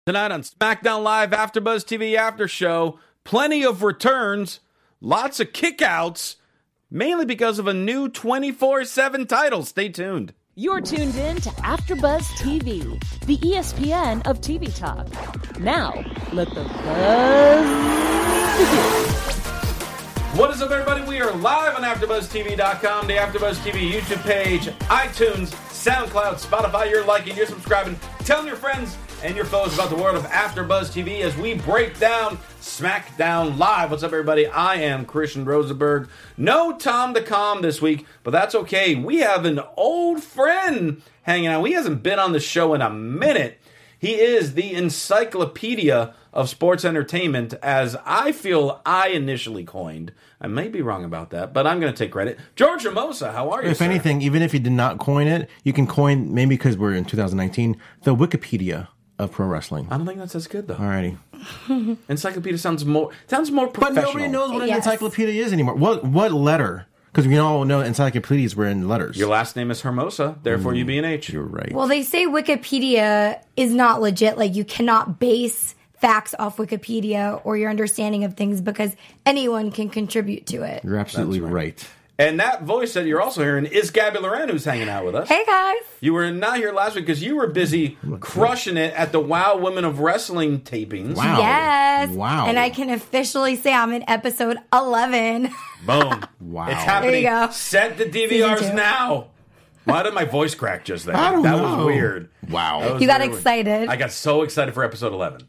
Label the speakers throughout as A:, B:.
A: Tonight on SmackDown Live AfterBuzz TV After Show, plenty of returns, lots of kickouts, mainly because of a new 24/7 title. Stay tuned.
B: You're tuned in to AfterBuzz TV, the ESPN of TV talk. Now, let the buzz begin.
A: What is up, everybody? We are live on AfterBuzzTV.com, the AfterBuzz TV YouTube page, iTunes, SoundCloud, Spotify. You're liking, you're subscribing, telling your friends and your foes about the world of AfterBuzz TV as we break down SmackDown Live. What's up, everybody? I am Christian Rosenberg. No Tom the Calm this week, but that's okay. We have an old friend hanging out. He hasn't been on the show in a minute. He is the encyclopedia of sports entertainment, as I feel I initially coined. I may be wrong about that, but I'm going to take credit. George Hermosa, how are you,
C: If anything, even if you did not coin it, you can coin, maybe because we're in 2019, the Wikipedia of pro wrestling.
A: I don't think that's as good, though.
C: Alrighty.
A: Encyclopedia sounds more professional.
C: But nobody knows what an encyclopedia is anymore. What letter? Because we all know encyclopedias were in letters.
A: Your last name is Hermosa, therefore you be an H.
C: You're right.
D: Well, they say Wikipedia is not legit. Like, you cannot base facts off Wikipedia or your understanding of things because anyone can contribute to it.
C: You're absolutely right.
A: And that voice that you're also hearing is Gabby Loren, who's hanging out with us.
D: Hey, guys.
A: You were not here last week because you were busy crushing it at the WoW Women of Wrestling tapings.
C: Wow.
D: Yes.
C: Wow.
D: And I can officially say I'm in episode 11.
A: Boom.
C: Wow.
A: It's happening.
D: There you go.
A: Set the DVRs now. Why did my voice crack just then?
C: I don't
A: that
C: know.
A: was weird.
C: Wow.
A: That was
D: You got
A: very
D: excited.
A: weird. I got so excited for episode 11.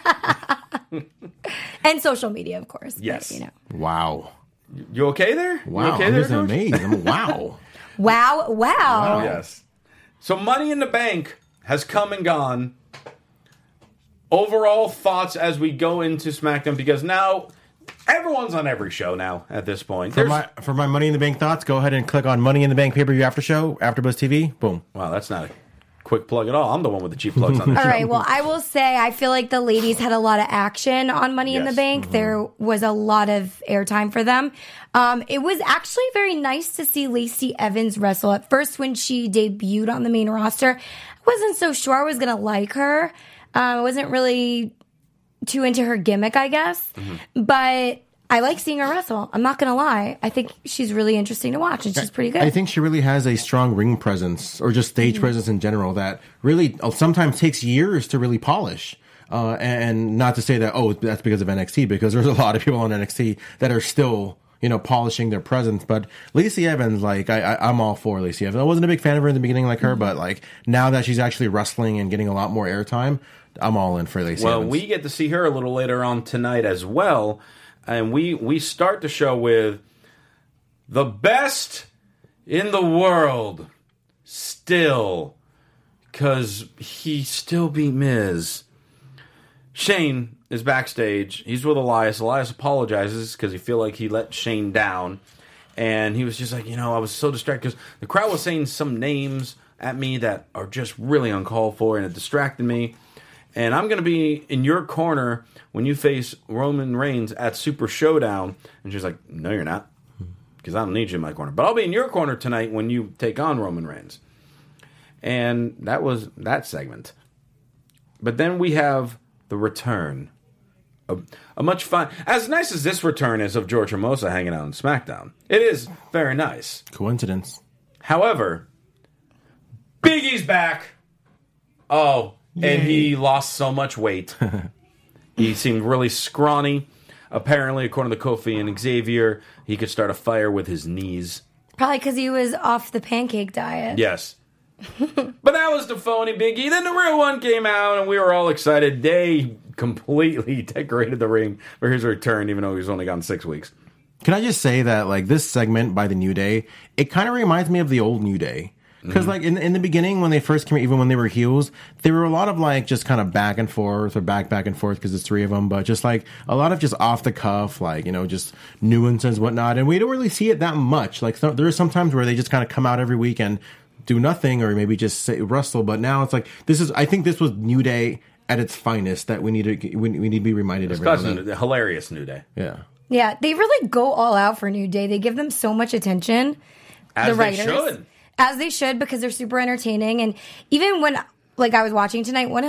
D: And social media, of course.
A: Yes.
D: But,
C: Wow.
A: You okay there?
C: Wow.
A: You okay
C: I'm
A: there,
C: just
A: George?
C: amazed. Wow.
D: Wow.
A: Yes. So Money in the Bank has come and gone. Overall thoughts as we go into SmackDown, because now everyone's on every show now at this point.
C: For my Money in the Bank thoughts, go ahead and click on Money in the Bank pay-per-view after show, AfterBuzz TV. Boom.
A: Wow, that's not a quick plug at all. I'm the one with the cheap plugs on the
D: All
A: show.
D: right. Well, I will say I feel like the ladies had a lot of action on Money in the
A: Yes.
D: Bank. There was a lot of airtime for them. It was actually very nice to see Lacey Evans wrestle. At first, when she debuted on the main roster, I wasn't so sure I was going to like her. I wasn't really too into her gimmick, I guess. But I like seeing her wrestle. I'm not going to lie. I think she's really interesting to watch, and she's pretty good.
C: I think she really has a strong ring presence, or just stage presence in general, that really sometimes takes years to really polish. And not to say that, that's because of NXT, because there's a lot of people on NXT that are still, polishing their presence. But Lacey Evans, I'm all for Lacey Evans. I wasn't a big fan of her in the beginning like her, but now that she's actually wrestling and getting a lot more airtime, I'm all in for Lacey Evans.
A: Well, we get to see her a little later on tonight as well. And we start the show with the best in the world still, because he still beat Miz. Shane is backstage. He's with Elias. Elias apologizes because he feel like he let Shane down. And he was just like, I was so distracted because the crowd was saying some names at me that are just really uncalled for, and it distracted me. And I'm going to be in your corner when you face Roman Reigns at Super Showdown. And she's like, no, you're not, because I don't need you in my corner. But I'll be in your corner tonight when you take on Roman Reigns. And that was that segment. But then we have the return. A much fun, as nice as this return is of George Hermosa hanging out on SmackDown. It is very nice.
C: Coincidence.
A: However, Big E's back. Oh, and he lost so much weight. He seemed really scrawny. Apparently, according to Kofi and Xavier, he could start a fire with his knees.
D: Probably because he was off the pancake diet.
A: Yes. But that was the phony Big E. Then the real one came out, and we were all excited. They completely decorated the ring for his return, even though he was only gone 6 weeks.
C: Can I just say that, this segment by the New Day, it kind of reminds me of the old New Day. Because, in the beginning, when they first came, even when they were heels, there were a lot of, just kind of back and forth, or back and forth, because it's three of them, but just, a lot of just off the cuff, just nuances, whatnot, and we don't really see it that much. There are some times where they just kind of come out every week and do nothing, or maybe just say, wrestle, but now it's I think this was New Day at its finest, that we need to be reminded every now and then.
A: A hilarious New Day.
C: Yeah.
D: Yeah, they really go all out for New Day. They give them so much attention.
A: As
D: the
A: they
D: writers.
A: should.
D: As they should, because they're super entertaining. And even when, I was watching tonight, one of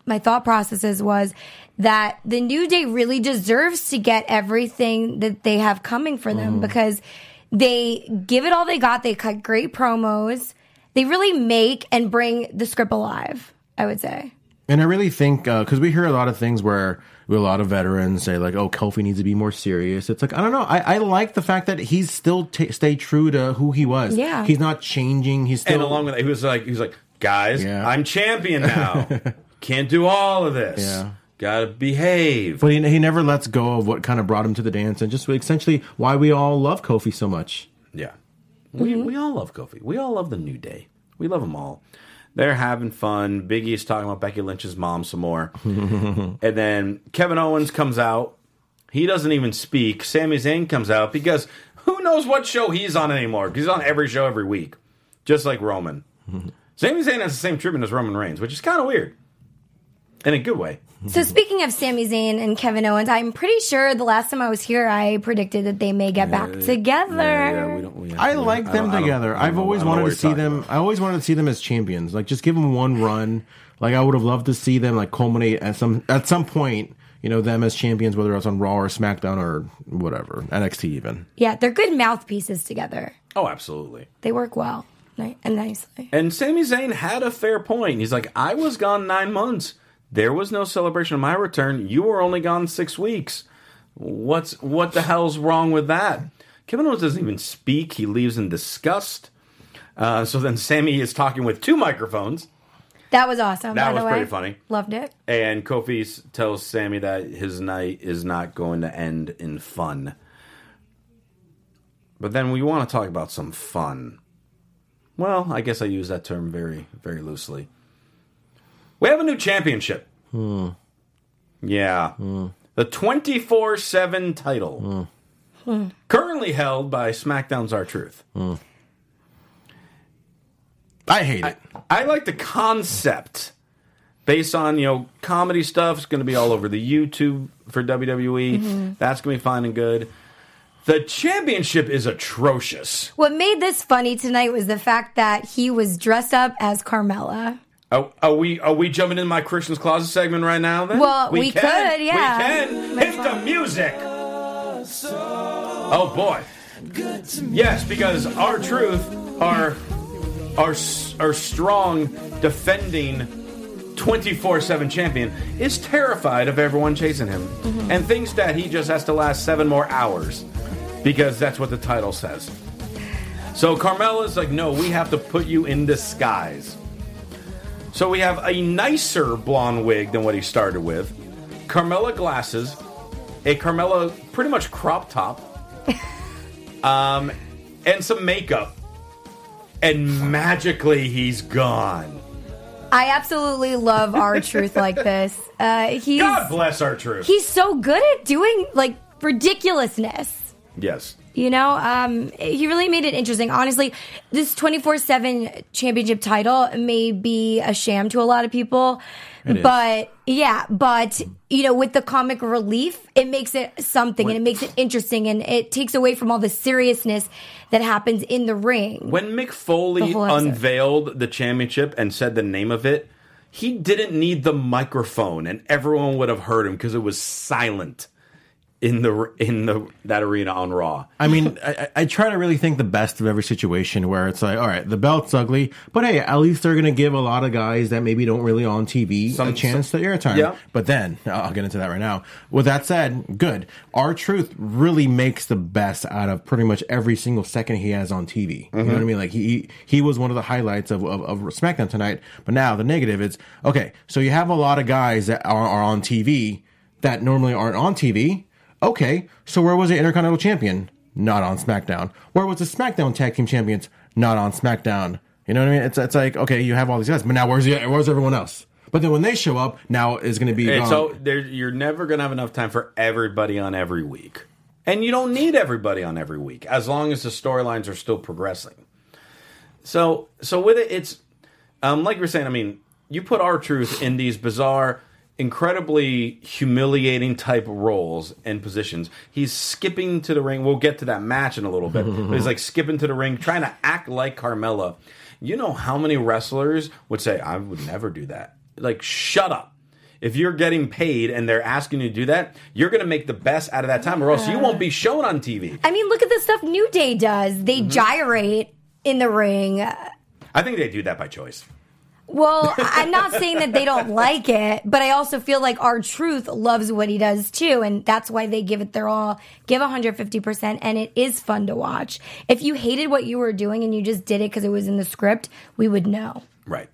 D: my thought processes was that the New Day really deserves to get everything that they have coming for them because they give it all they got. They cut great promos. They really make and bring the script alive, I would say.
C: And I really think, because we hear a lot of things where a lot of veterans say, like, oh, Kofi needs to be more serious. It's like, I don't know. I like the fact that he's still stay true to who he was.
D: Yeah.
C: He's not changing. He's still.
A: And along with that, he was like, guys,
C: Yeah.
A: I'm champion now. Can't do all of this.
C: Yeah.
A: Gotta behave.
C: But he never lets go of what kind of brought him to the dance and just essentially why we all love Kofi so much.
A: Yeah. We all love Kofi. We all love the New Day. We love them all. They're having fun. Big E's talking about Becky Lynch's mom some more. And then Kevin Owens comes out. He doesn't even speak. Sami Zayn comes out because who knows what show he's on anymore. He's on every show every week. Just like Roman. Sami Zayn has the same treatment as Roman Reigns, which is kind of weird. In a good way.
D: So speaking of Sami Zayn and Kevin Owens, I'm pretty sure the last time I was here, I predicted that they may get back together.
C: I like them together. I've always wanted to see them. I always wanted to see them as champions. Like, just give them one run. Like, I would have loved to see them like culminate at some point. You know, them as champions, whether it's on Raw or SmackDown or whatever, NXT even.
D: Yeah, they're good mouthpieces together.
A: Oh, absolutely.
D: They work well and nicely.
A: And Sami Zayn had a fair point. He's like, I was gone 9 months. There was no celebration of my return. You were only gone 6 weeks. What the hell's wrong with that? Kevin Owens doesn't even speak. He leaves in disgust. So then Sami is talking with 2 microphones.
D: That was awesome.
A: That
D: by
A: was
D: the way.
A: pretty funny.
D: Loved it.
A: And Kofi tells Sami that his night is not going to end in fun. But then we want to talk about some fun. Well, I guess I use that term very, very loosely. We have a new championship. Yeah. The 24/7 title. Currently held by SmackDown's R-Truth.
C: I hate it.
A: I like the concept. Based on, comedy stuff. It's going to be all over the YouTube for WWE. That's going to be fine and good. The championship is atrocious.
D: What made this funny tonight was the fact that he was dressed up as Carmella.
A: Are we jumping in my Christian's Closet segment right now then?
D: Well, we could, yeah.
A: We can. Hit the music. Oh, boy. Yes, because R-Truth, our strong, defending 24/7 champion, is terrified of everyone chasing him and thinks that he just has to last 7 more hours because that's what the title says. So Carmella's like, no, we have to put you in disguise. So we have a nicer blonde wig than what he started with, Carmella glasses, a Carmella pretty much crop top, and some makeup. And magically, he's gone.
D: I absolutely love R-Truth like this.
A: God bless R-Truth.
D: He's so good at doing, ridiculousness.
A: Yes.
D: He really made it interesting. Honestly, this 24/7 championship title may be a sham to a lot of people. But with the comic relief, it makes it something and it makes it interesting and it takes away from all the seriousness that happens in the ring.
A: When Mick Foley unveiled the championship and said the name of it, he didn't need the microphone and everyone would have heard him because it was silent in that arena on Raw.
C: I mean, I try to really think the best of every situation where it's like, all right, the belt's ugly, but hey, at least they're going to give a lot of guys that maybe don't really on TV a chance to airtime.
A: Yeah.
C: But then, I'll get into that right now. With that said, good. R-Truth really makes the best out of pretty much every single second he has on TV. You know what I mean? Like, he was one of the highlights of SmackDown tonight, but now the negative is, okay, so you have a lot of guys that are on TV that normally aren't on TV. Okay, so where was the Intercontinental Champion? Not on SmackDown. Where was the SmackDown Tag Team Champions? Not on SmackDown. You know what I mean? It's like, okay, you have all these guys, but now where's everyone else? But then when they show up, now is going to be gone.
A: So you're never going to have enough time for everybody on every week. And you don't need everybody on every week, as long as the storylines are still progressing. So with it, it's, like you're saying, I mean, you put R-Truth in these bizarre, incredibly humiliating type roles and positions. He's skipping to the ring. We'll get to that match in a little bit. But he's like skipping to the ring, trying to act like Carmella. You know how many wrestlers would say, I would never do that. Like, shut up. if you're getting paid and they're asking you to do that, you're going to make the best out of that time, or else you won't be shown on TV.
D: I mean, look at the stuff New Day does. They gyrate in the ring.
A: I think they do that by choice.
D: Well, I'm not saying that they don't like it, but I also feel like R-Truth loves what he does too, and that's why they give it their all, give 150%, and it is fun to watch. If you hated what you were doing and you just did it because it was in the script, we would know.
A: Right.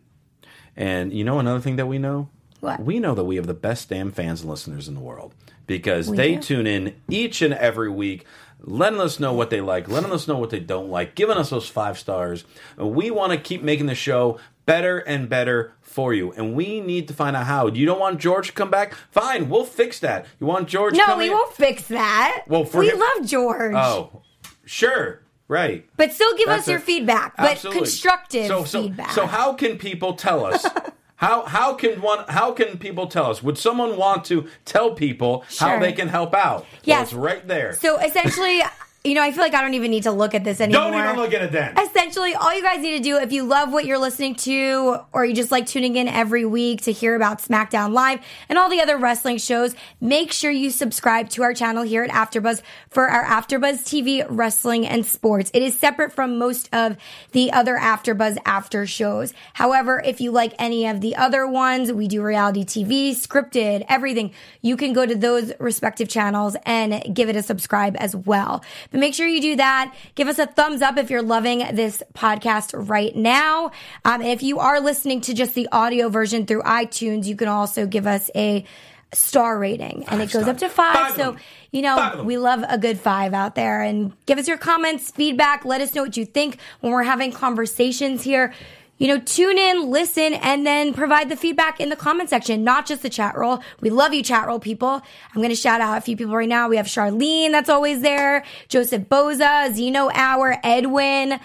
A: And you know another thing that we know?
D: What?
A: We know that we have the best damn fans and listeners in the world because they tune in each and every week, letting us know what they like, letting us know what they don't like, giving us those 5 stars. And we want to keep making the show better and better for you. And we need to find out how. You don't want George to come back? Fine, we'll fix that. You want George to come
D: No, we won't fix that.
A: Well,
D: we love George.
A: Oh, sure. Right.
D: But still give us your feedback, but
A: Absolutely.
D: constructive feedback.
A: So how can people tell us? How can people tell us? Would someone want to tell people how they can help out?
D: Yes.
A: Well, it's right there.
D: So essentially, I feel like I don't even need to look at this anymore.
A: Don't even look at it then.
D: Essentially, all you guys need to do, if you love what you're listening to, or you just like tuning in every week to hear about SmackDown Live and all the other wrestling shows, make sure you subscribe to our channel here at AfterBuzz for our AfterBuzz TV Wrestling and Sports. It is separate from most of the other AfterBuzz after shows. However, if you like any of the other ones, we do reality TV, scripted, everything. You can go to those respective channels and give it a subscribe as well. But make sure you do that. Give us a thumbs up if you're loving this podcast right now. And if you are listening to just the audio version through iTunes, you can also give us a star rating. And it goes up to 5. So, we love a good 5 out there. And give us your comments, feedback. Let us know what you think when we're having conversations here. Tune in, listen, and then provide the feedback in the comment section, not just the chat roll. We love you, chat roll people. I'm going to shout out a few people right now. We have Charlene, that's always there, Joseph Boza, Zeno Hour, Edwin,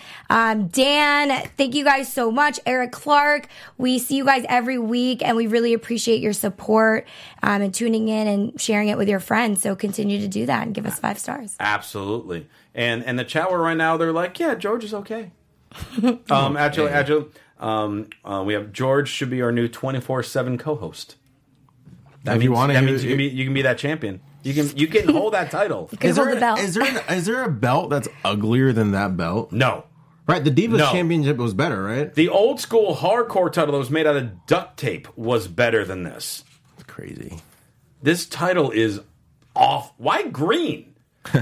D: Dan. Thank you guys so much. Eric Clark. We see you guys every week, and we really appreciate your support and tuning in and sharing it with your friends. So continue to do that and give us 5 stars.
A: Absolutely. And the chat roll right now, they're like, yeah, George is okay. Actually, we have George should be our new 24/7 co-host. That means you can be that champion. You can hold that title.
C: Is there a belt that's uglier than that belt?
A: No.
C: Right, the Divas Championship was better, right?
A: The old school hardcore title that was made out of duct tape was better than this.
C: It's crazy.
A: This title is off. Why green?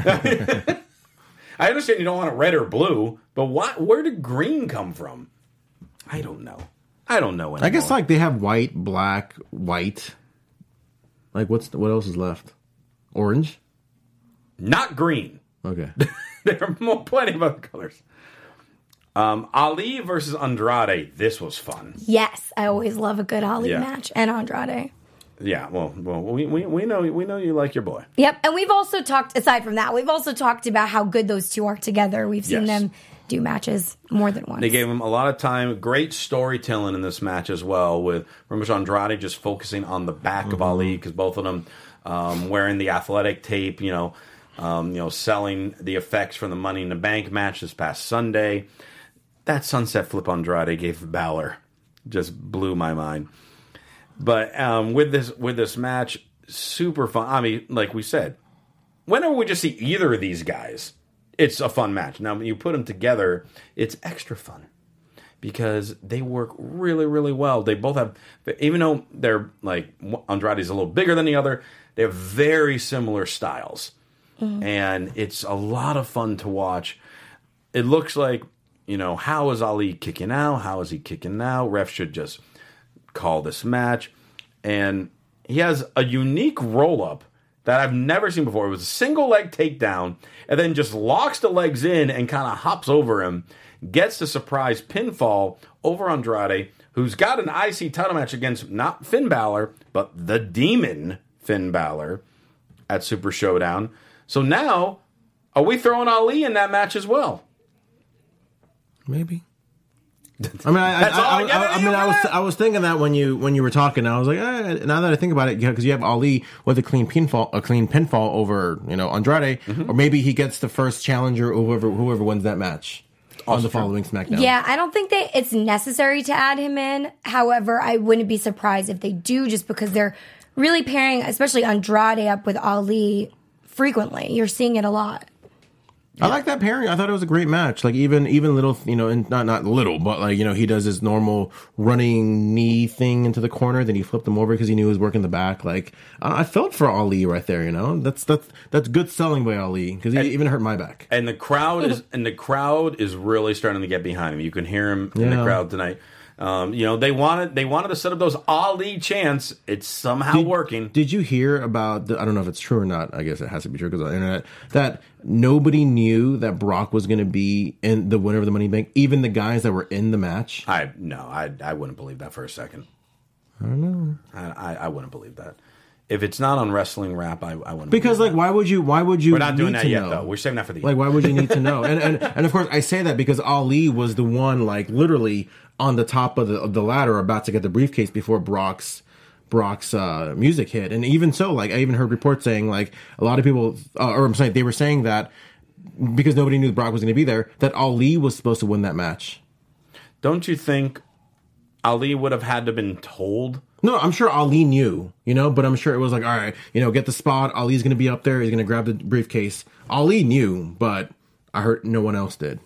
A: I understand you don't want it red or blue, but where did green come from? I don't know. Anymore.
C: I guess they have white, black, white. What else is left? Orange?
A: Not green.
C: Okay.
A: There are plenty of other colors. Ali versus Andrade. This was fun.
D: Yes, I always love a good Ali match and Andrade.
A: Yeah, well, we know you like your boy.
D: Yep, and we've also talked. Aside from that, we've also talked about how good those two are together. We've seen them do matches more than once.
A: They gave him a lot of time. Great storytelling in this match as well. With Ramesh Andrade just focusing on the back of Ali because both of them wearing the athletic tape. Selling the effects from the Money in the Bank match this past Sunday. That sunset flip Andrade gave Balor just blew my mind. But with this match, super fun. I mean, like we said, whenever we just see either of these guys, it's a fun match. Now, when you put them together, it's extra fun because they work really, really well. They both have, even though they're Andrade's a little bigger than the other, they have very similar styles. Mm-hmm. And it's a lot of fun to watch. It looks like, how is Ali kicking out? How is he kicking out? Ref should just call this match. And he has a unique roll-up that I've never seen before. It was a single leg takedown and then just locks the legs in and kind of hops over him, gets the surprise pinfall over Andrade, who's got an IC title match against not Finn Balor, but the Demon Finn Balor at Super Showdown. So now, are we throwing Ali in that match as well?
C: Maybe. I was thinking that when you were talking, I was like, now that I think about it, because you have Ali with a clean pinfall over Andrade, or maybe he gets the first challenger, whoever wins that match. on the following SmackDown.
D: Yeah, I don't think it's necessary to add him in. However, I wouldn't be surprised if they do, just because they're really pairing, especially Andrade, up with Ali frequently. You're seeing it a lot.
C: I like that pairing. I thought it was a great match. Like even little, and not little, but like, he does his normal running knee thing into the corner. Then he flipped him over because he knew he was working the back. Like I felt for Ali right there. That's good selling by Ali because he even hurt my back.
A: And the crowd is really starting to get behind him. You can hear him in the crowd tonight. They wanted to set up those Ali chants. It's somehow working.
C: Did you hear about I don't know if it's true or not. I guess it has to be true because on the internet that nobody knew that Brock was going to be in the winner of the Money in the Bank. Even the guys that were in the match.
A: I wouldn't believe that for a second.
C: I don't know.
A: I wouldn't believe that. If it's not on Wrestling Wrap, I wouldn't.
C: Because
A: believe
C: why would you?
A: We're not doing that yet,
C: know?
A: though. We're saving that for the
C: end. Like, why would you need to know? And of course, I say that because Ali was the one, like, literally on the top of the ladder, about to get the briefcase before Brock's music hit. And even so, like, I even heard reports saying, like, a lot of people, they were saying that because nobody knew Brock was going to be there, that Ali was supposed to win that match.
A: Don't you think Ali would have had to have been told?
C: No, I'm sure Ali knew, but I'm sure it was like, all right, get the spot. Ali's going to be up there. He's going to grab the briefcase. Ali knew, but I heard no one else did.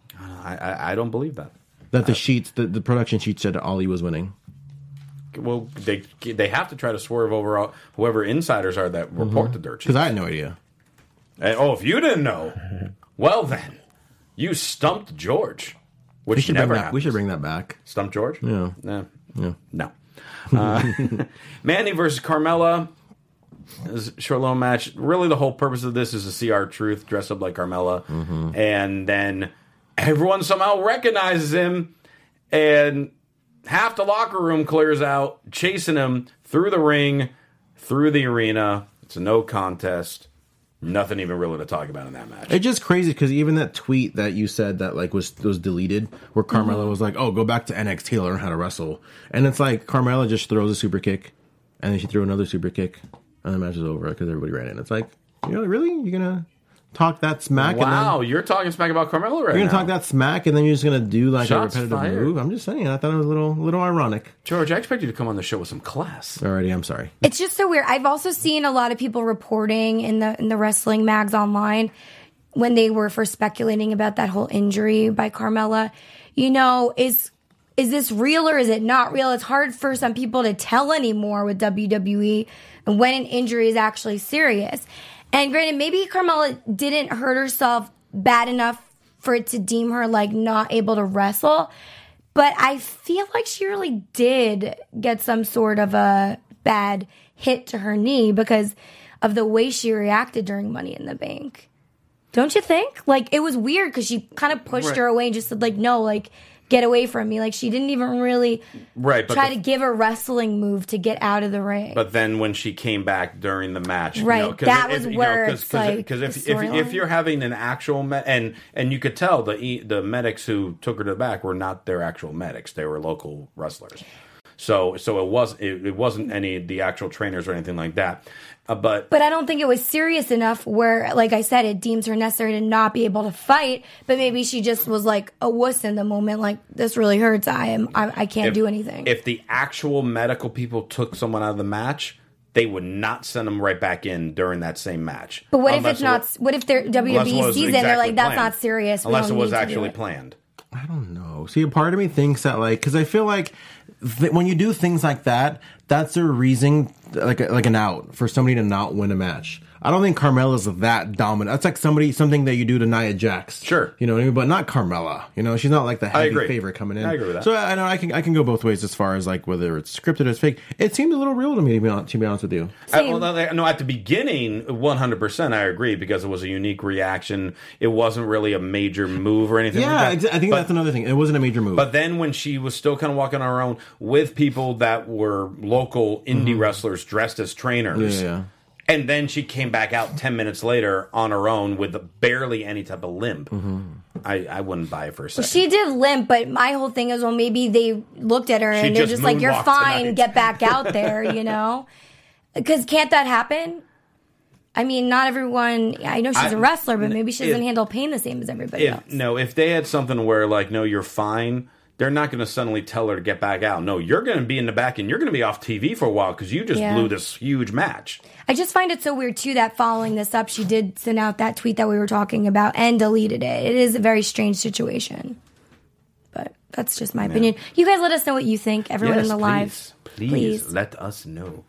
A: I don't believe that.
C: That the production sheet said that Ali was winning.
A: Well, they have to try to swerve over whoever insiders are that report the dirt sheets.
C: Because I had no idea.
A: And, if you didn't know, well then, you stumped George. Which never happened.
C: We should bring that back.
A: Stump George?
C: Yeah.
A: No. Mandy versus Carmella. This is a short little match. Really, the whole purpose of this is to see R-Truth dress up like Carmella. Mm-hmm. And then everyone somehow recognizes him. And half the locker room clears out, chasing him through the ring, through the arena. It's a no contest. Nothing even really to talk about in that match.
C: It's just crazy because even that tweet that you said that like was deleted, where Carmella was like, "Oh, go back to NXT, learn how to wrestle," and it's like Carmella just throws a super kick, and then she threw another super kick, and the match is over because everybody ran in. It's like, really, you're gonna talk that smack?
A: Wow,
C: and then,
A: you're talking smack about Carmella right now.
C: You're gonna talk that smack, and then you're just gonna do like
A: Shots
C: a repetitive
A: fired.
C: move. I'm just saying, I thought it was a little ironic.
A: George, I expect you to come on the show with some class.
C: Alrighty, I'm sorry.
D: It's just so weird. I've also seen a lot of people reporting in the wrestling mags online when they were first speculating about that whole injury by Carmella. Is this real or is it not real? It's hard for some people to tell anymore with WWE and when an injury is actually serious. And granted, maybe Carmella didn't hurt herself bad enough for it to deem her like not able to wrestle. But I feel like she really did get some sort of a bad hit to her knee because of the way she reacted during Money in the Bank. Don't you think? Like, it was weird because she kind of pushed her away and just said, like, no, like, get away from me. Like, she didn't even really try to give a wrestling move to get out of the ring.
A: But then when she came back during the match,
D: that was where it's like,
A: because if you're having an actual and you could tell the medics who took her to the back were not their actual medics; they were local wrestlers. So it wasn't any of the actual trainers or anything like that. But
D: I don't think it was serious enough where, like I said, it deems her necessary to not be able to fight. But maybe she just was like a wuss in the moment. Like, this really hurts. I can't do anything.
A: If the actual medical people took someone out of the match, they would not send them right back in during that same match.
D: But what if it's not? What if their WWE sees it and they're like, that's not serious?
A: Unless it was actually planned.
C: I don't know. See, a part of me thinks that, like, because I feel like when you do things like that, that's a reason, like an out for somebody to not win a match. I don't think Carmella's that dominant. That's like something that you do to Nia Jax.
A: Sure.
C: You know what I mean? But not Carmella. She's not like the heavy favorite coming in.
A: I agree with that.
C: So I know I can go both ways as far as like whether it's scripted or it's fake. It seemed a little real to me, to be honest with you.
A: No, at the beginning, 100% I agree because it was a unique reaction. It wasn't really a major move or anything like that.
C: I think that's another thing. It wasn't a major move.
A: But then when she was still kind of walking on her own with people that were local indie wrestlers dressed as trainers.
C: Yeah.
A: And then she came back out 10 minutes later on her own with barely any type of limp. I wouldn't buy it for a second.
D: She did limp, but my whole thing is, well, maybe they looked at her and they're just like, you're fine, get back out there, Because can't that happen? I mean, not everyone. I know she's a wrestler, but maybe she doesn't handle pain the same as everybody else.
A: No, if they had something where like, no, you're fine, they're not going to suddenly tell her to get back out. No, you're going to be in the back and you're going to be off TV for a while because you just blew this huge match.
D: I just find it so weird, too, that following this up, she did send out that tweet that we were talking about and deleted it. It is a very strange situation. But that's just my opinion. You guys let us know what you think, everyone in the live.
A: Please let us know.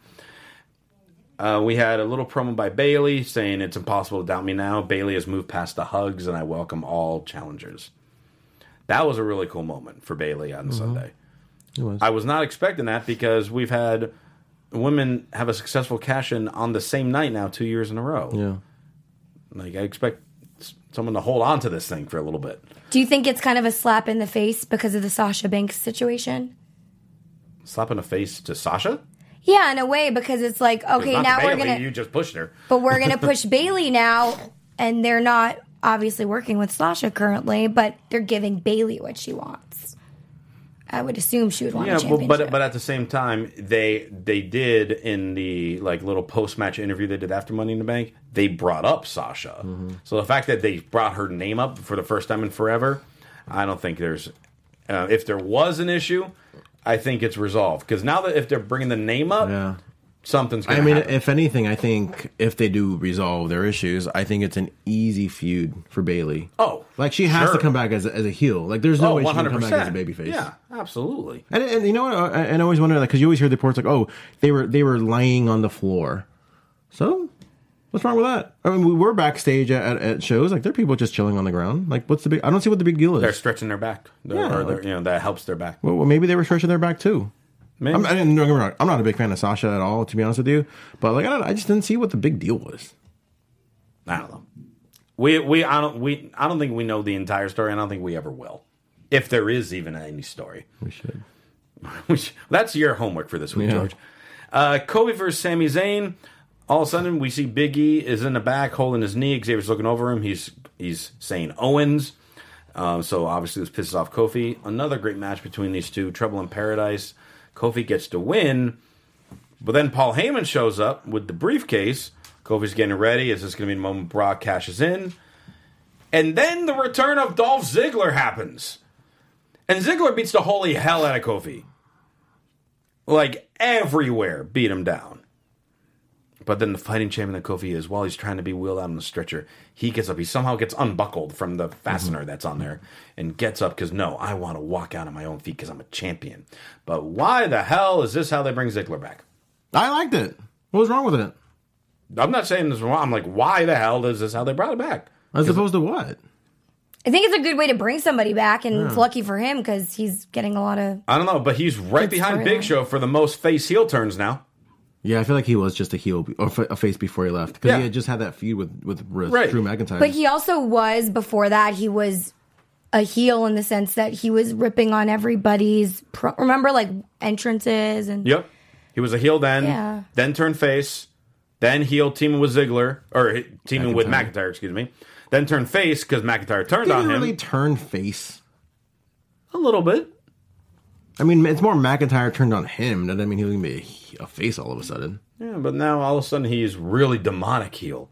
A: We had a little promo by Bayley saying it's impossible to doubt me now. Bayley has moved past the hugs and I welcome all challengers. That was a really cool moment for Bayley on Sunday.
C: It was.
A: I was not expecting that because we've had women have a successful cash-in on the same night now 2 years in a row.
C: Yeah.
A: Like, I expect someone to hold on to this thing for a little bit.
D: Do you think it's kind of a slap in the face because of the Sasha Banks situation?
A: Slap in the face to Sasha?
D: Yeah, in a way, because it's like, okay, now
A: Bayley,
D: we're going to...
A: You just pushed her.
D: But we're going to push Bayley now, and they're not obviously working with Sasha currently, but they're giving Bayley what she wants. I would assume she would want a championship.
A: But at the same time, they did in the like little post-match interview they did after Money in the Bank, they brought up Sasha. Mm-hmm. So the fact that they brought her name up for the first time in forever, I don't think there's... if there was an issue, I think it's resolved. Because now that if they're bringing the name up... Something's going to happen.
C: If anything, I think if they do resolve their issues, I think it's an easy feud for Bayley.
A: Oh,
C: like she has to come back as a heel. Like there's no way she can come back as a babyface.
A: Yeah, absolutely.
C: And you know what? And I always wonder, like, because you always hear the reports like, oh, they were lying on the floor. So what's wrong with that? I mean, we were backstage at shows. Like there are people just chilling on the ground. Like what's the big? I don't see what the big deal is.
A: They're stretching their back. That helps their back.
C: Well, maybe they were stretching their back too. I'm not a big fan of Sasha at all, to be honest with you. But like, I just didn't see what the big deal was.
A: I don't know. I don't think we know the entire story. I don't think we ever will, if there is even any story.
C: We should.
A: That's your homework for this week, George. Kofi versus Sami Zayn. All of a sudden, we see Big E is in the back holding his knee. Xavier's looking over him. He's saying Owens. So obviously this pisses off Kofi. Another great match between these two. Trouble in Paradise. Kofi gets to win, but then Paul Heyman shows up with the briefcase. Kofi's getting ready. Is this going to be the moment Brock cashes in? And then the return of Dolph Ziggler happens. And Ziggler beats the holy hell out of Kofi. Like, everywhere beat him down. But then the fighting champion that Kofi is, while he's trying to be wheeled out on the stretcher, he gets up. He somehow gets unbuckled from the fastener that's on there and gets up because, no, I want to walk out on my own feet because I'm a champion. But why the hell is this how they bring Ziggler back?
C: I liked it. What was wrong with it?
A: I'm not saying this is wrong. I'm like, why the hell is this how they brought it back?
C: As opposed to what?
D: I think it's a good way to bring somebody back, and it's lucky for him because he's getting a lot of...
A: I don't know, but he's right behind Big Show for the most face-heel turns now.
C: Yeah, I feel like he was just a heel or a face before he left because he had just had that feud with Drew McIntyre.
D: But he also was before that. He was a heel in the sense that he was ripping on everybody's. Remember, like entrances and.
A: Yep, he was a heel then. Then turned face. Then heel teaming with Ziggler or teaming with McIntyre. Excuse me. Then turned face because McIntyre turned on him.
C: Didn't really turn face.
A: A little bit.
C: I mean, it's more McIntyre turned on him. That doesn't mean he was going to be a face all of a sudden.
A: Yeah, but now all of a sudden he's really demonic heel.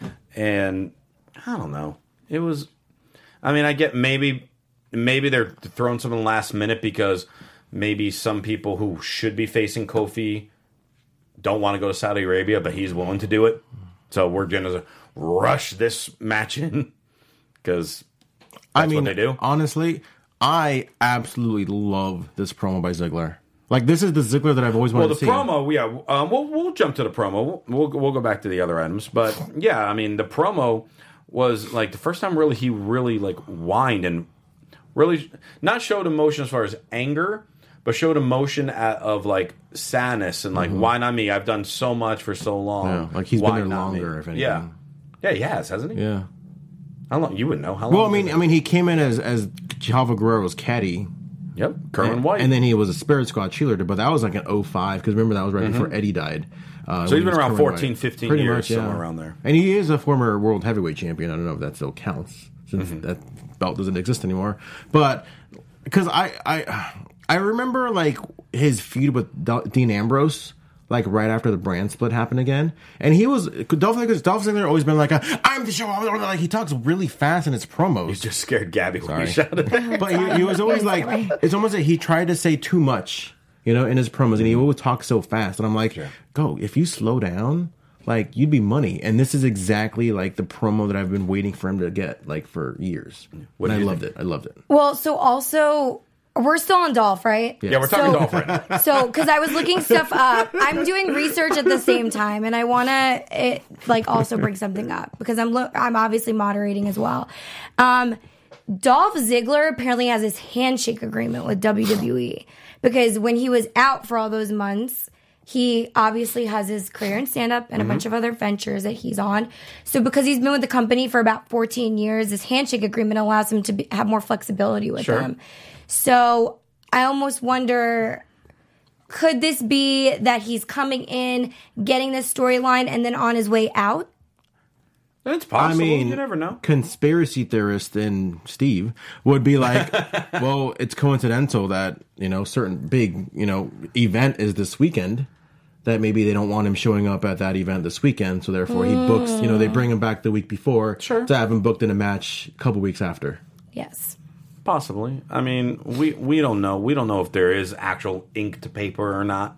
A: And I don't know. It was... I mean, I get maybe they're throwing something last minute because maybe some people who should be facing Kofi don't want to go to Saudi Arabia, but he's willing to do it. So we're going to rush this match in because that's what they do.
C: Honestly... I absolutely love this promo by Ziggler. Like, this is the Ziggler that I've always wanted to see.
A: Well, the promo, we'll jump to the promo. We'll go back to the other items. But, yeah, I mean, the promo was, like, the first time really he really, like, whined and really not showed emotion as far as anger, but showed emotion of, like, sadness and, like, why not me? I've done so much for so long.
C: Yeah, like, he's been there longer, if anything.
A: Yeah. Yeah, he has, hasn't he?
C: Yeah.
A: How long? You would know. How long?
C: Well, I mean, he came in as Chavo Guerrero's caddy.
A: Yep, Kerwin White.
C: And then he was a Spirit Squad cheerleader, but that was like an 05, because remember, that was right before Eddie died.
A: So he's been around 14, 15 years, much, somewhere around there.
C: And he is a former World Heavyweight Champion. I don't know if that still counts, since that belt doesn't exist anymore. But, because I remember, like, his feud with Dean Ambrose. like right after the brand split happened again. And Dolph Ziggler always been like, I'm the show. Like, he talks really fast in his promos.
A: You just scared Gabby when you shouted that.
C: But he was always like, it's almost like he tried to say too much, in his promos. And he always talks so fast. And I'm like, go, if you slow down, like, you'd be money. And this is exactly like the promo that I've been waiting for him to get, like, for years. And I loved it. I loved it.
D: Well, so also, we're still on Dolph, right?
A: Yeah, we're talking Dolph right now.
D: So, because I was looking stuff up, I'm doing research at the same time, and I want to also bring something up because I'm obviously moderating as well. Dolph Ziggler apparently has this handshake agreement with WWE because when he was out for all those months, he obviously has his career in stand-up and a bunch of other ventures that he's on. So because he's been with the company for about 14 years, this handshake agreement allows him to have more flexibility with them. So I almost wonder, could this be that he's coming in, getting this storyline, and then on his way out?
A: It's possible. You never know.
C: Conspiracy theorist and Steve would be like, well, it's coincidental that, certain big, event is this weekend, that maybe they don't want him showing up at that event this weekend. So therefore he books, they bring him back the week before to have him booked in a match a couple weeks after.
D: Yes.
A: Possibly. I mean, we don't know. We don't know if there is actual ink to paper or not.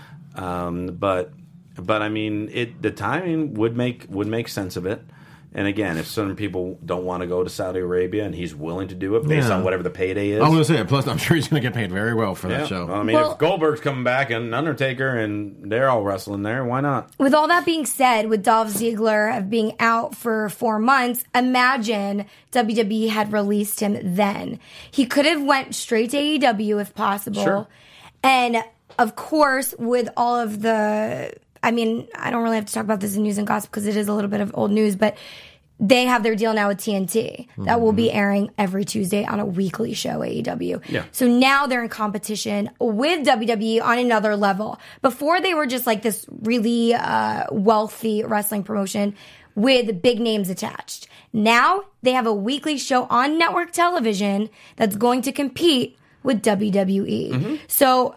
A: But I mean, the timing would make sense of it. And again, if certain people don't want to go to Saudi Arabia and he's willing to do it based on whatever the payday is.
C: I'm going to say it. Plus, I'm sure he's going to get paid very well for that show.
A: I mean, if Goldberg's coming back and Undertaker and they're all wrestling there, why not?
D: With all that being said, with Dolph Ziggler of being out for 4 months, imagine WWE had released him then. He could have went straight to AEW if possible.
A: Sure.
D: And of course, with all of the... I mean, I don't really have to talk about this in news and gossip because it is a little bit of old news, but they have their deal now with TNT that will be airing every Tuesday on a weekly show, AEW.
A: Yeah.
D: So now they're in competition with WWE on another level. Before they were just like this really wealthy wrestling promotion with big names attached. Now they have a weekly show on network television that's going to compete with WWE. So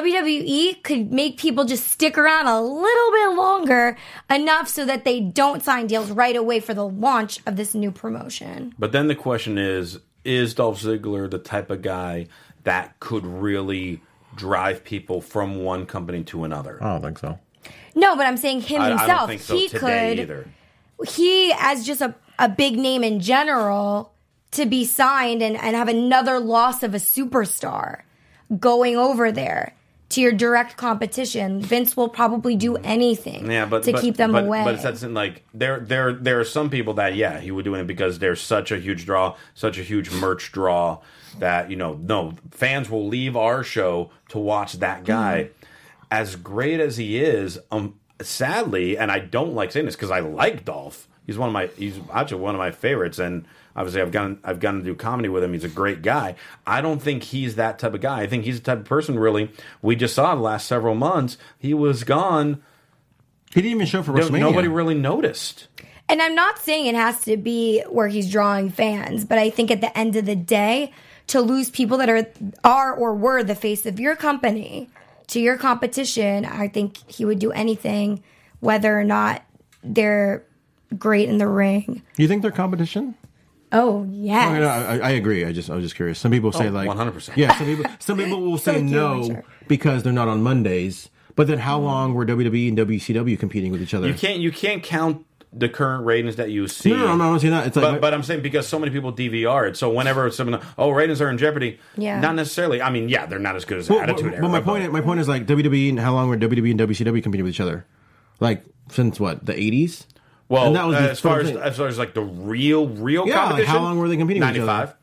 D: WWE could make people just stick around a little bit longer, enough so that they don't sign deals right away for the launch of this new promotion.
A: But then the question is Dolph Ziggler the type of guy that could really drive people from one company to another?
C: I don't think so.
D: No, but I'm saying him himself.
A: I don't think so today either.
D: He, as just a big name in general, to be signed and have another loss of a superstar going over there to your direct competition, Vince will probably do anything to keep them away.
A: But it's like there are some people that he would do it because there's such a huge draw, such a huge merch draw that fans will leave our show to watch that guy. As great as he is, sadly, and I don't like saying this because I like Dolph. He's actually one of my favorites, and obviously I've gotten to do comedy with him. He's a great guy. I don't think he's that type of guy. I think he's the type of person, really, we just saw the last several months. He was gone.
C: He didn't even show for WrestleMania.
A: Nobody really noticed.
D: And I'm not saying it has to be where he's drawing fans, but I think at the end of the day, to lose people that are or were the face of your company to your competition, I think he would do anything, whether or not they're great in the ring.
C: You think they're competition?
D: Oh, yes.
C: I mean, I agree. I was just curious. Some people say
A: 100%.
C: Yeah, some people will say no because they're not on Mondays. But then how long were WWE and WCW competing with each other?
A: You can't count the current ratings that you see.
C: No, I'm not saying that. It's like,
A: but I'm saying because so many people DVR it, so whenever someone, ratings are in jeopardy, not necessarily. I mean, they're not as good as Attitude Era.
C: But my point is like WWE and how long were WWE and WCW competing with each other? Like since what, the 80s?
A: Well, and that was as far as like the real competition.
C: Like how long were they competing with each other?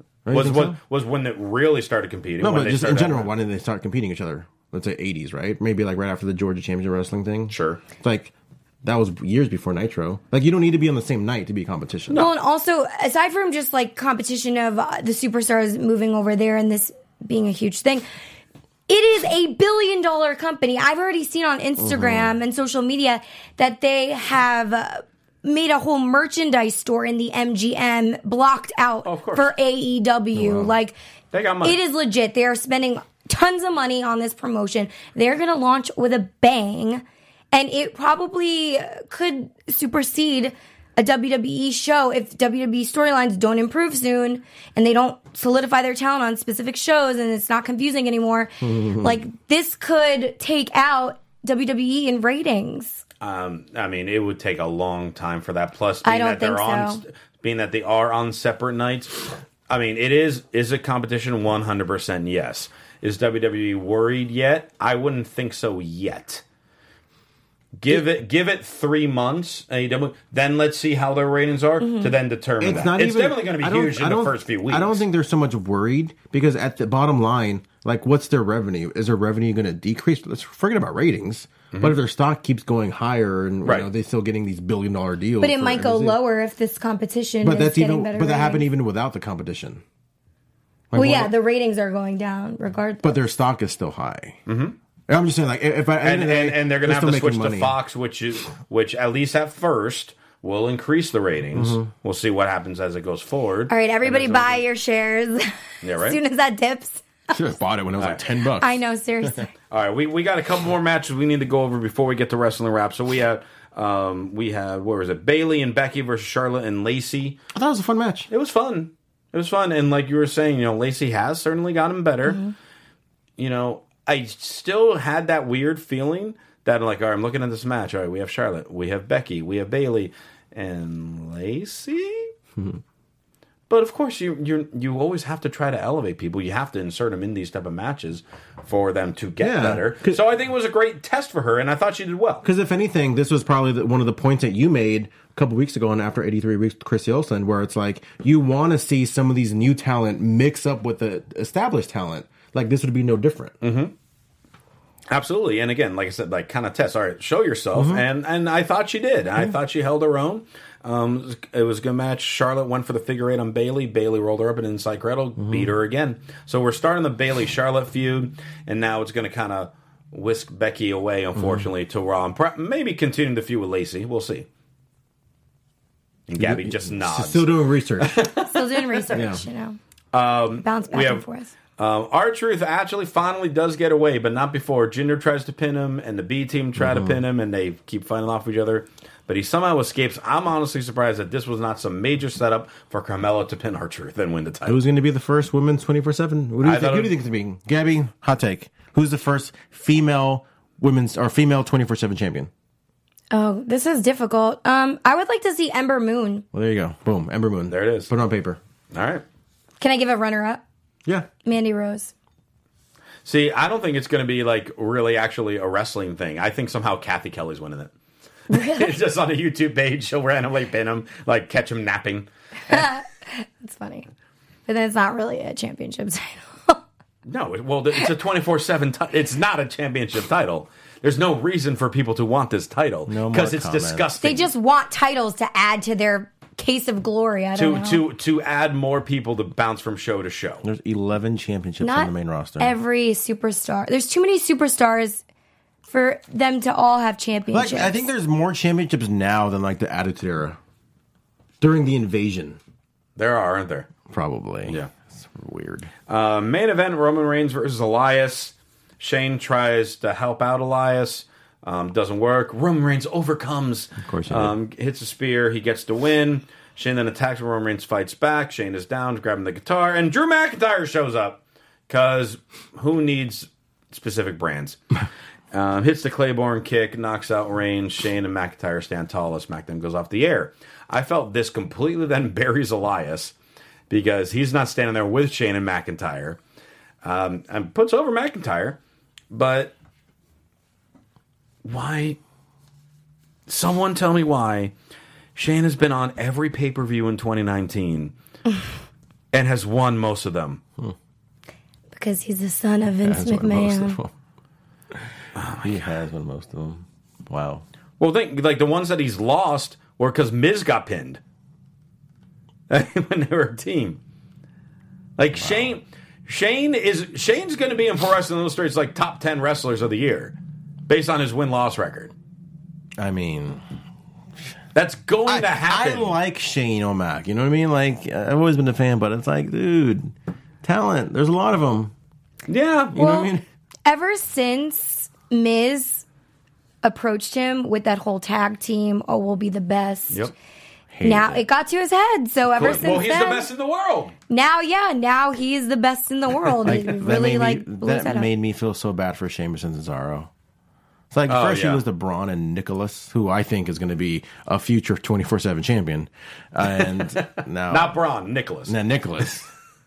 A: 95 was when it really started competing.
C: No, but just in general, why didn't they start competing with each other? Let's say 80s, right? Maybe like right after the Georgia Championship Wrestling thing.
A: Sure.
C: It's like that was years before Nitro. Like you don't need to be on the same night to be a competition.
D: Well, and also aside from just like competition of the superstars moving over there and this being a huge thing, it is $1 billion company. I've already seen on Instagram and social media that they have made a whole merchandise store in the MGM blocked out for AEW. Like,
A: they got money.
D: It is legit. They are spending tons of money on this promotion. They're going to launch with a bang, and it probably could supersede a WWE show if WWE storylines don't improve soon and they don't solidify their talent on specific shows and it's not confusing anymore. Like, this could take out WWE in ratings.
A: I mean, it would take a long time for that. Plus,
D: I don't think so.
A: Being that they are on separate nights, I mean, it is a competition 100% yes. Is WWE worried yet? I wouldn't think so yet. Give it 3 months, AEW, then let's see how their ratings are to then determine that. It's definitely going to be huge in the first few weeks.
C: I don't think they're so much worried because at the bottom line, like, what's their revenue? Is their revenue going to decrease? Let's forget about ratings. But if their stock keeps going higher and you know, they're still getting these billion-dollar deals.
D: But it might go lower if this competition is getting better.
C: But that happened even without the competition.
D: Like, well, yeah, the ratings are going down regardless.
C: But their stock is still high. I'm just saying, like, if
A: and they're going to have to switch to Fox, which at least at first will increase the ratings. We'll see what happens as it goes forward.
D: All right, everybody, buy your shares. Yeah, right. As soon as that dips.
C: Should have bought it when it was like $10.
D: I know, seriously.
A: All right, we got a couple more matches we need to go over before we get to Wrestling Wrap. So we had where was it? Bayley and Becky versus Charlotte and Lacey.
C: I thought it was a fun match.
A: It was fun. And like you were saying, you know, Lacey has certainly gotten better. You know, I still had that weird feeling that, like, all right, I'm looking at this match. All right, we have Charlotte, we have Becky, we have Bayley, and Lacey. But of course, you always have to try to elevate people. You have to insert them in these type of matches for them to get better. So I think it was a great test for her, and I thought she did well.
C: Because if anything, this was probably one of the points that you made a couple weeks ago, and after 83 weeks with Chris Olsen, where it's like you want to see some of these new talent mix up with the established talent. Like, this would be no different.
A: Absolutely. And again, like I said, like, kind of test. All right, show yourself. And I thought she did. I thought she held her own. It was a good match. Charlotte went for the figure eight on Bayley. Bayley rolled her up an inside cradle, beat her again. So we're starting the Bayley-Charlotte feud, and now it's going to kind of whisk Becky away, unfortunately, to Raw. And maybe continue the feud with Lacey. We'll see. And Gabby just nods.
C: Still doing research.
D: You know. Bounce back and forth.
A: R-Truth actually finally does get away, but not before. Jinder tries to pin him, and the B-team try to pin him, and they keep fighting off each other. But he somehow escapes. I'm honestly surprised that this was not some major setup for Carmella to pin R-Truth and win the title.
C: Who's going to be the first women's 24/7? Who do you think it's going to be? Gabby, hot take. Who's the first female 24/7 champion?
D: Oh, this is difficult. I would like to see Ember Moon.
C: Well, there you go. Boom, Ember Moon.
A: There it is.
C: Put it on paper.
A: All right.
D: Can I give a runner-up?
C: Yeah.
D: Mandy Rose.
A: See, I don't think it's going to be like really actually a wrestling thing. I think somehow Kathy Kelly's winning it.
D: Really?
A: It's just on a YouTube page. She'll randomly pin him, like catch him napping.
D: That's funny. But then it's not really a championship title.
A: No, well, it's a 24/7. It's not a championship title. There's no reason for people to want this title because it's disgusting.
D: They just want titles to add to their case of glory. I don't know.
A: To add more people to bounce from show to show.
C: There's 11 championships on the main roster.
D: Every superstar. There's too many superstars for them to all have championships.
C: Like, I think there's more championships now than like the Attitude Era. During the Invasion.
A: There are, aren't there?
C: Probably.
A: Yeah.
C: It's weird.
A: Main event, Roman Reigns versus Elias. Shane tries to help out Elias. Doesn't work. Roman Reigns overcomes.
C: Of course he did.
A: Hits a spear. He gets the win. Shane then attacks. Roman Reigns fights back. Shane is down, grabbing the guitar. And Drew McIntyre shows up. Because who needs specific brands? Hits the Claymore kick, knocks out Reigns. Shane and McIntyre stand tall as SmackDown goes off the air. I felt this completely then buries Elias because he's not standing there with Shane and McIntyre. And puts over McIntyre. But why? Someone tell me why Shane has been on every pay-per-view in 2019 and has won most of them.
D: Because he's the son of Vince McMahon.
C: He has won most of them. Wow.
A: Well, think like the ones that he's lost were because Miz got pinned when they were a team. Like wow. Shane's going to be in Pro Wrestling Illustrated's like top 10 wrestlers of the year based on his win-loss record.
C: I mean,
A: that's going to happen.
C: I like Shane O'Mac. You know what I mean? Like, I've always been a fan, but it's like, dude, talent. There's a lot of them.
A: Yeah.
C: You know what I mean?
D: Ever since Miz approached him with that whole tag team, oh, we'll be the best.
A: Yep.
D: Now it got to his head. So ever since
A: Well, he's
D: then,
A: the best in the world.
D: now he's the best in the world. It really
C: that made me feel so bad for Sheamus and Cesaro. It's like first he was the Braun and Nicholas, who I think is going to be a future 24/7 champion, and now
A: Not Braun, Nicholas.
C: now Nicholas.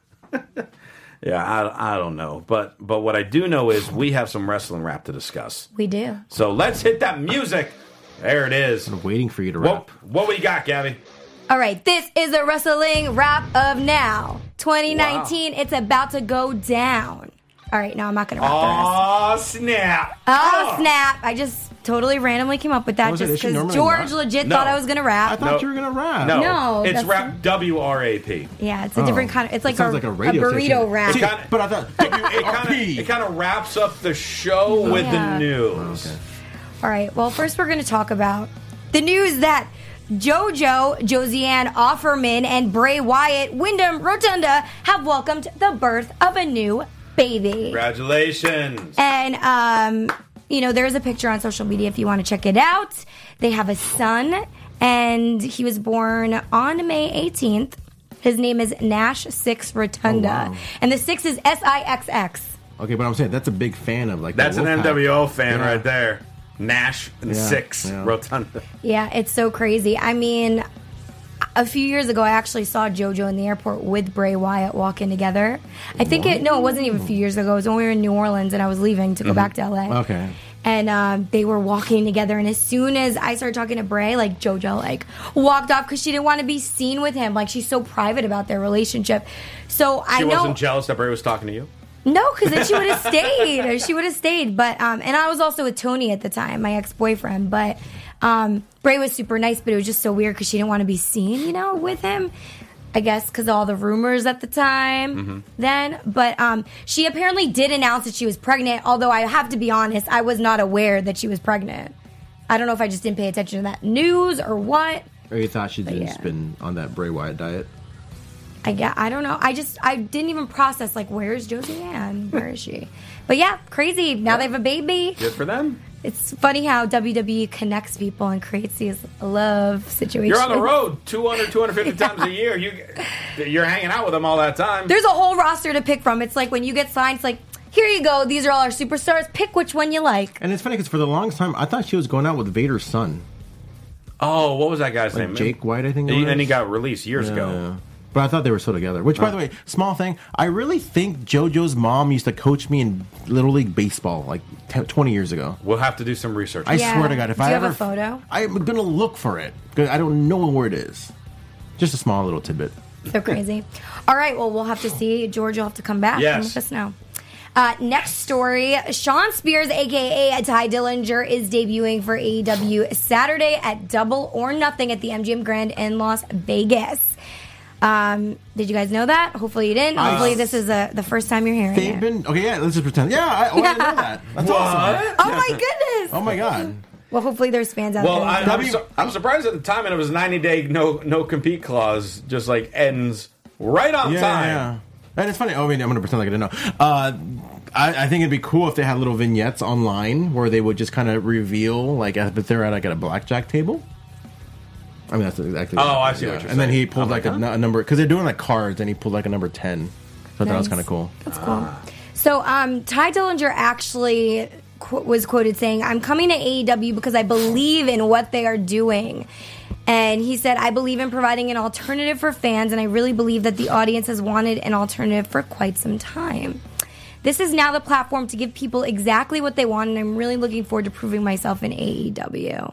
A: Yeah, I don't know. But what I do know is we have some wrestling rap to discuss.
D: We do.
A: So let's hit that music. There it is.
C: I'm waiting for you to rap.
A: What we got, Gabby?
D: All right, this is a wrestling wrap of now. 2019, It's about to go down. All right, no, I'm not going to rap the rest.
A: Oh, snap.
D: Oh, snap. I just totally randomly came up with that
C: Was it?
D: just
C: Is she
D: because
C: normally
D: George
C: not?
D: legit
A: No.
D: thought I was going to rap.
C: I thought
A: No.
C: you were going to rap.
D: No,
A: It's
D: that's-
A: rap WRAP.
D: Yeah, it's a different kind of, it's like
C: It sounds
D: a,
C: like a
D: a
C: radio
D: burrito
C: station.
D: rap.
C: See,
A: kinda-
C: but I thought
A: It kind of wraps up the show with the
D: Yeah.
A: news.
C: Okay.
D: All right, well, first we're going to talk about the news that JoJo, Josiane Offerman, and Bray Wyatt, Wyndham Rotunda, have welcomed the birth of a new baby.
A: Congratulations.
D: And, there's a picture on social media if you want to check it out. They have a son, and he was born on May 18th. His name is Nash Six Rotunda.
C: Oh, wow.
D: And the 6 is SIXX.
C: Okay, but I'm saying that's a big fan of like.
A: That's
C: the
A: an
C: Wolfpack.
A: NWO fan
C: Yeah.
A: right there. Nash and
C: Yeah,
A: 6
C: yeah.
A: Rotunda.
D: Yeah, it's so crazy. I mean, a few years ago, I actually saw JoJo in the airport with Bray Wyatt walking together. I think it wasn't even a few years ago. It was when we were in New Orleans and I was leaving to go back to LA.
C: Okay.
D: And they were walking together. And as soon as I started talking to Bray, like JoJo, walked off because she didn't want to be seen with him. Like she's so private about their relationship. So I
A: She
D: know.
A: wasn't jealous that Bray was talking to you?
D: No, because then she would have stayed. She would have stayed. But and I was also with Tony at the time, my ex-boyfriend. But Bray was super nice, but it was just so weird because she didn't want to be seen, with him. I guess because of all the rumors at the time then. But she apparently did announce that she was pregnant, although I have to be honest, I was not aware that she was pregnant. I don't know if I just didn't pay attention to that news or what.
C: Or you thought she'd just
D: yeah.
C: been on that Bray Wyatt diet?
D: I don't know. I didn't even process, where's Josiane? Where is she? But yeah, crazy. Now they have a baby.
A: Good for them.
D: It's funny how WWE connects people and creates these love situations.
A: You're on the road 250 times a year. You're hanging out with them all that time.
D: There's a whole roster to pick from. It's like when you get signed, it's like, here you go. These are all our superstars. Pick which one you like.
C: And it's funny because for the longest time, I thought she was going out with Vader's son,
A: Oh, what was that guy's name?
C: Jake White, I think. It was.
A: And he got released years ago.
C: Yeah. But I thought they were still together. Which, by the way, small thing. I really think JoJo's mom used to coach me in Little League baseball 20 years ago.
A: We'll have to do some research.
C: I
D: Yeah.
C: swear to God, if
D: Do
C: I
D: you have
C: ever,
D: a photo?
C: I'm gonna look for it because I don't know where it is. Just a small little tidbit.
D: So crazy. All right, well, we'll have to see. George will have to come back
A: Yes.
D: and let us know. Next story, Sean Spears, a.k.a. Ty Dillinger, is debuting for AEW Saturday at Double or Nothing at the MGM Grand in Las Vegas. Did you guys know that? Hopefully you didn't. Hopefully this is the first time you're hearing
C: They've
D: it.
C: been okay. Yeah, let's just pretend. Yeah, I didn't know that. That's awesome.
D: Oh my goodness!
C: Oh my God.
D: Well, hopefully there's fans out
A: Well,
D: there.
A: I'm surprised at the time, and it was a 90-day no compete clause, just ends right on time.
C: Yeah. And it's funny. Oh, I mean, I'm going to pretend like I didn't know. I think it'd be cool if they had little vignettes online where they would just kind of reveal, if they're at a blackjack table. I mean, that's exactly.
A: Oh, I see what you're
C: And then
A: saying.
C: he pulled a number because they're doing cards, and he pulled a number 10. So I thought that was
D: Nice.
C: kind of cool.
D: That's cool. So, Ty Dillinger actually was quoted saying, "I'm coming to AEW because I believe in what they are doing." And he said, "I believe in providing an alternative for fans, and I really believe that the audience has wanted an alternative for quite some time. This is now the platform to give people exactly what they want, and I'm really looking forward to proving myself in AEW."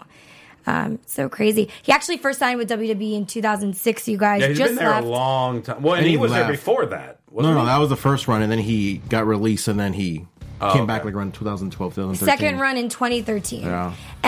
D: So crazy. He actually first signed with WWE in 2006, you guys.
A: Yeah, he's
D: just
A: been there
D: left.
A: a long time. Well, and
C: And
A: he
C: he
A: was there
C: left.
A: before that. Wasn't
C: No,
A: he?
C: that was the first run, and then he got released, and then he came back
A: okay.
C: around 2012, 2013.
D: Second run in 2013.
C: Yeah.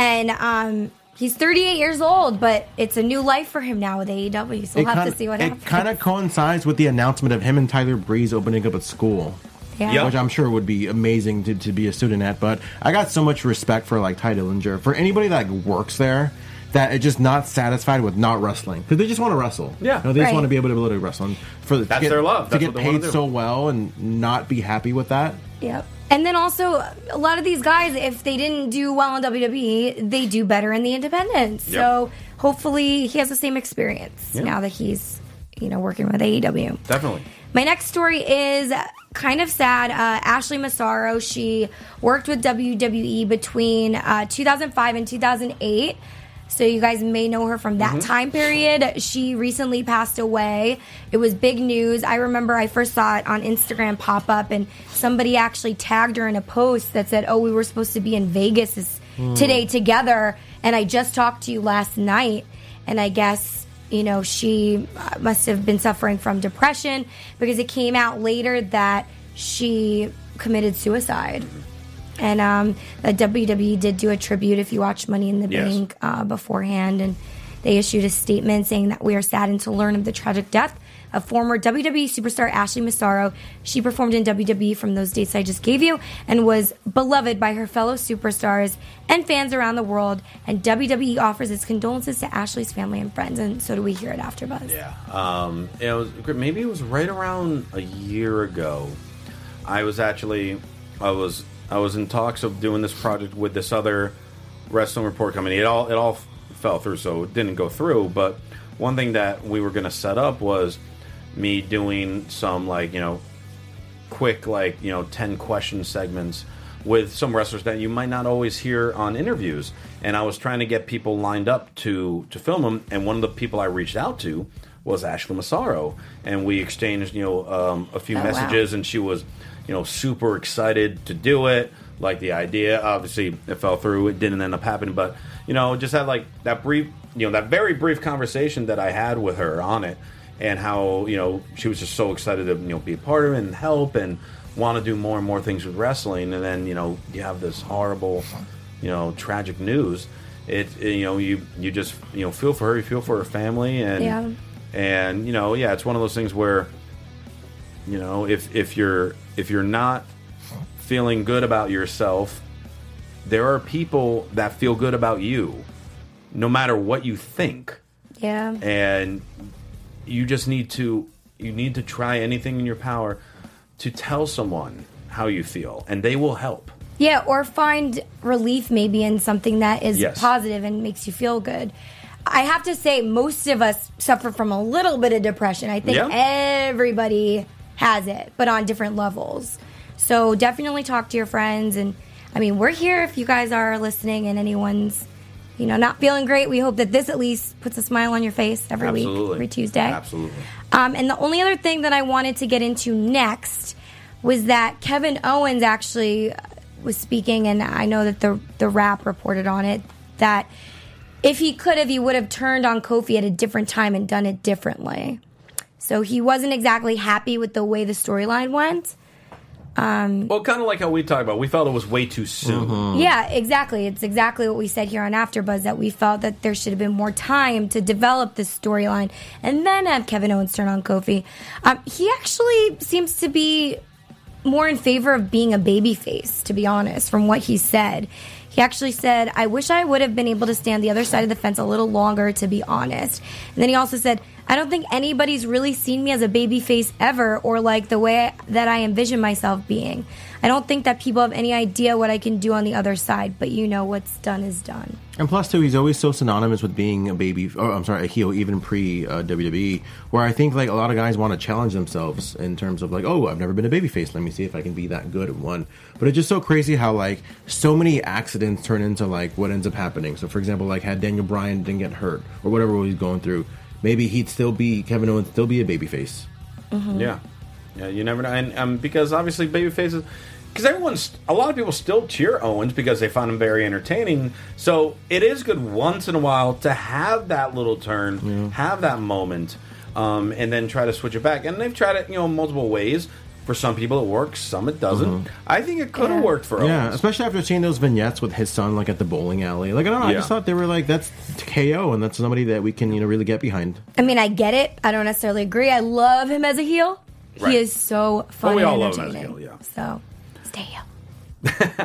D: And he's 38 years old, but it's a new life for him now with AEW. So we'll have to see what happens.
C: It kind of coincides with the announcement of him and Tyler Breeze opening up a school.
D: Yeah.
A: Yep.
C: Which I'm sure would be amazing to be a student at. But I got so much respect for Ty Dillinger. For anybody that works there, that are just not satisfied with not wrestling because they just want to wrestle.
A: Yeah.
C: they just
D: Right.
C: want to be able to wrestle. And
A: That's their love.
C: To
A: That's
C: get
A: what they wanna
C: paid
A: do.
C: so well and not be happy with that.
D: Yep. And then also, a lot of these guys, if they didn't do well in WWE, they do better in the independents.
A: Yep.
D: So hopefully he has the same experience
A: Yeah.
D: now that he's, working with AEW.
A: Definitely.
D: My next story is kind of sad. Ashley Massaro, she worked with WWE between 2005 and 2008. So you guys may know her from that time period. She recently passed away. It was big news. I remember I first saw it on Instagram pop up, and somebody actually tagged her in a post that said, "Oh, we were supposed to be in Vegas today together, and I just talked to you last night." And I guess, she must have been suffering from depression because it came out later that she committed suicide. And the WWE did do a tribute if you watch Money in the
A: Yes.
D: Bank beforehand, and they issued a statement saying that we are saddened to learn of the tragic death of former WWE superstar Ashley Massaro. She performed in WWE from those dates I just gave you and was beloved by her fellow superstars and fans around the world. And WWE offers its condolences to Ashley's family and friends, and so do we here at AfterBuzz.
A: Yeah. It was maybe it was right around a year ago. I was in talks of doing this project with this other wrestling report company. It all fell through, so it didn't go through. But one thing that we were going to set up was me doing some quick 10 question segments with some wrestlers that you might not always hear on interviews. And I was trying to get people lined up to film them. And one of the people I reached out to was Ashley Massaro, and we exchanged a few messages, and she was super excited to do it, like the idea. Obviously, it fell through. It didn't end up happening, but just had that brief, that very brief conversation that I had with her on it, and how she was just so excited to be a part of it and help and want to do more and more things with wrestling. And then you have this horrible, tragic news. You just feel for her, you feel for her family, and it's one of those things where if you're not feeling good about yourself, there are people that feel good about you, no matter what you think.
D: Yeah.
A: And you just need to try anything in your power to tell someone how you feel, and they will help.
D: Yeah, or find relief maybe in something that is
A: Yes.
D: positive and makes you feel good. I have to say, most of us suffer from a little bit of depression. I think everybody has it, but on different levels. So definitely talk to your friends. And I mean, we're here if you guys are listening and anyone's, not feeling great. We hope that this at least puts a smile on your face every week, every Tuesday.
A: Absolutely.
D: And the only other thing that I wanted to get into next was that Kevin Owens actually was speaking, and I know that the Wrap reported on it, that if he could have, he would have turned on Kofi at a different time and done it differently. So he wasn't exactly happy with the way the storyline went.
A: Well, kind of like how we talked about. We felt it was way too soon.
D: Yeah, exactly. It's exactly what we said here on AfterBuzz, that we felt that there should have been more time to develop this storyline and then have Kevin Owens turn on Kofi. He actually seems to be more in favor of being a babyface, to be honest, from what he said. He actually said, "I wish I would have been able to stand the other side of the fence a little longer, to be honest." And then he also said, "I don't think anybody's really seen me as a babyface ever, or like the way that I envision myself being. I don't think that people have any idea what I can do on the other side, but what's done is done."
C: And plus, too, he's always so synonymous with being a heel, even pre-WWE, where I think, a lot of guys want to challenge themselves in terms of, I've never been a babyface. Let me see if I can be that good at one. But it's just so crazy how, so many accidents turn into, what ends up happening. So, for example, had Daniel Bryan didn't get hurt, or whatever he's going through, maybe Kevin Owens still be a babyface.
D: Mm-hmm.
A: Yeah, you never know, and because obviously babyfaces, because a lot of people still cheer Owens because they find him very entertaining. So it is good once in a while to have that little turn, have that moment, and then try to switch it back. And they've tried it, multiple ways. For some people it works, some it doesn't. I think it could have worked for Owens.
C: Yeah, especially after seeing those vignettes with his son, at the bowling alley. I don't know, I just thought they were that's KO, and that's somebody that we can, really get behind.
D: I mean, I get it. I don't necessarily agree. I love him as a heel.
A: Right.
D: He is so fun
A: we
D: and
A: all love
D: entertaining.
A: him as a heel, yeah.
D: So, stay heel.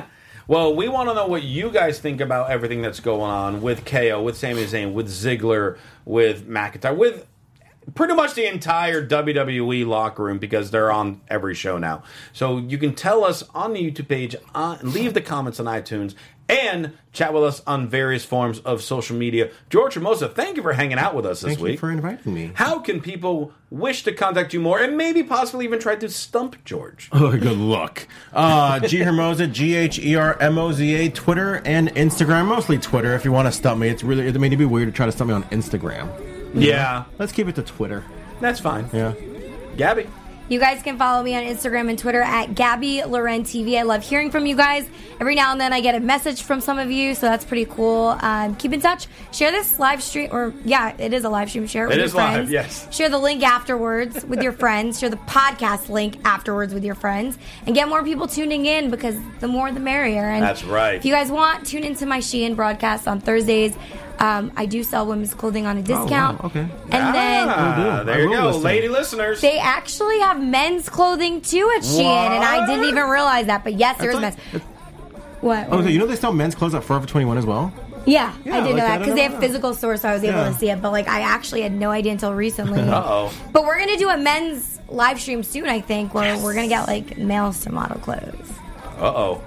A: Well, we want to know what you guys think about everything that's going on with KO, with Sami Zayn, with Ziggler, with McIntyre, with pretty much the entire WWE locker room, because they're on every show now. So you can tell us on the YouTube page, leave the comments on iTunes, and chat with us on various forms of social media. George Hermosa, thank you for hanging out with us this week.
C: Thank you for inviting me.
A: How can people wish to contact you more and maybe possibly even try to stump George?
C: Oh, good luck. G Hermosa, GHERMOZA, Twitter and Instagram. Mostly Twitter if you want to stump me. It may be weird to try to stump me on Instagram.
A: Yeah.
C: Let's keep it to Twitter.
A: That's fine.
C: Yeah.
A: Gabby?
D: You guys can follow me on Instagram and Twitter at Gabby Loren TV. I love hearing from you guys. Every now and then I get a message from some of you, so that's pretty cool. Keep in touch. Share this live stream, it is a live stream. Share it with your friends.
A: Live, yes.
D: Share the link afterwards with your friends. Share the podcast link afterwards with your friends. And get more people tuning in, because the more the merrier. And
A: that's right.
D: If you guys want, tune into my Shein broadcast on Thursdays. I do sell women's clothing on a discount.
C: Oh, wow. Okay.
D: And then
A: there you go, lady listeners.
D: they actually have men's clothing too at Shein, and I didn't even realize that. But yes, there is men's. What?
C: Oh, so you know they sell men's clothes at Forever 21 as well?
D: Yeah,
C: Yeah,
D: I did know
C: like,
D: that
C: I
D: because
C: don't
D: they
C: know
D: have
C: that.
D: physical stores, so I was able to see it. But I actually had no idea until recently.
A: Uh-oh.
D: But we're gonna do a men's live stream soon, I think, where we're gonna get males to model clothes.
A: Uh-oh.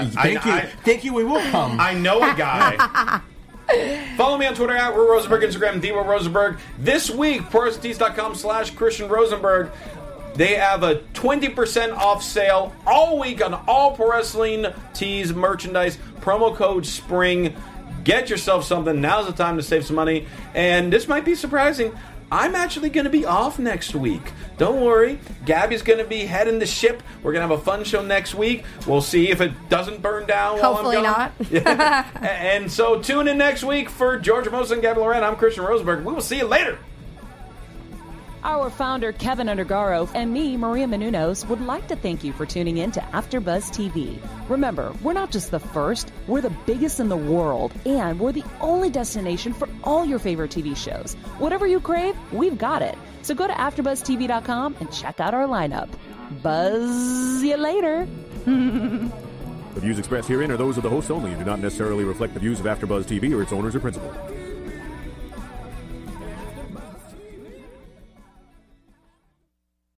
C: Thank you. We will come.
A: I know a guy. Follow me on Twitter at Will Rosenberg, Instagram Will Rosenberg. This week, ProWrestlingTees.com/Christian Rosenberg. They have a 20% off sale all week on all Pro Wrestling Tees merchandise. Promo code SPRING. Get yourself something. Now's the time to save some money. And this might be surprising. I'm actually going to be off next week. Don't worry. Gabby's going to be heading the ship. We're going to have a fun show next week. We'll see if it doesn't burn down while
D: Hopefully
A: I'm gone.
D: not.
A: Yeah. And so tune in next week for George Hermosa and Gabby Loren. I'm Christian Rosenberg. We will see you later.
B: Our founder, Kevin Undergaro, and me, Maria Menounos, would like to thank you for tuning in to AfterBuzz TV. Remember, we're not just the first, we're the biggest in the world, and we're the only destination for all your favorite TV shows. Whatever you crave, we've got it. So go to AfterBuzzTV.com and check out our lineup. Buzz you later.
E: The views expressed herein are those of the hosts only and do not necessarily reflect the views of AfterBuzz TV or its owners or principals.